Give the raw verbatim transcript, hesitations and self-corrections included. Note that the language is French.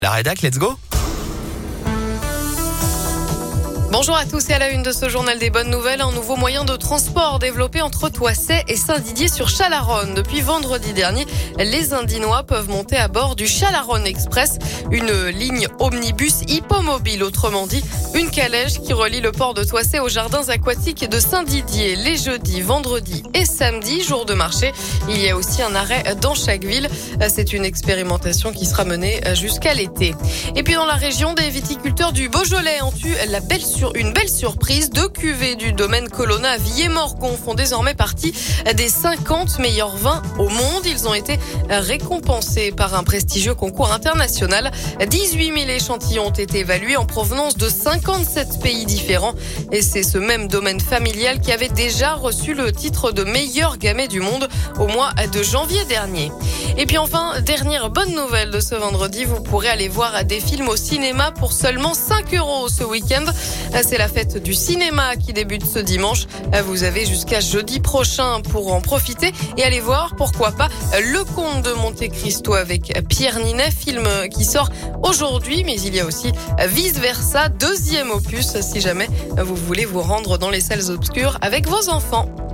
La rédac, let's go! Bonjour à tous et à la une de ce journal des bonnes nouvelles, un nouveau moyen de transport développé entre Toisset et Saint-Didier sur Chalaronne. Depuis vendredi dernier, les Indinois peuvent monter à bord du Chalaronne Express, une ligne omnibus hippomobile, autrement dit une calèche qui relie le port de Toisset aux jardins aquatiques de Saint-Didier les jeudis, vendredis et samedis, jour de marché. Il y a aussi un arrêt dans chaque ville. C'est une expérimentation qui sera menée jusqu'à l'été. Et puis dans la région, des viticulteurs du Beaujolais ont eu la belle surprise Une belle surprise, deux cuvées du domaine Colonna à Villers-Morgon font désormais partie des cinquante meilleurs vins au monde. Ils ont été récompensés par un prestigieux concours international. dix-huit mille échantillons ont été évalués en provenance de cinquante-sept pays différents. Et c'est ce même domaine familial qui avait déjà reçu le titre de meilleur gamay du monde au mois de janvier dernier. Et puis enfin, dernière bonne nouvelle de ce vendredi, vous pourrez aller voir des films au cinéma pour seulement cinq euros ce week-end. C'est la fête du cinéma qui débute ce dimanche. Vous avez jusqu'à jeudi prochain pour en profiter et aller voir, pourquoi pas, Le Comte de Monte Cristo avec Pierre Ninet, film qui sort aujourd'hui, mais il y a aussi Vice Versa, deuxième opus, si jamais vous voulez vous rendre dans les salles obscures avec vos enfants.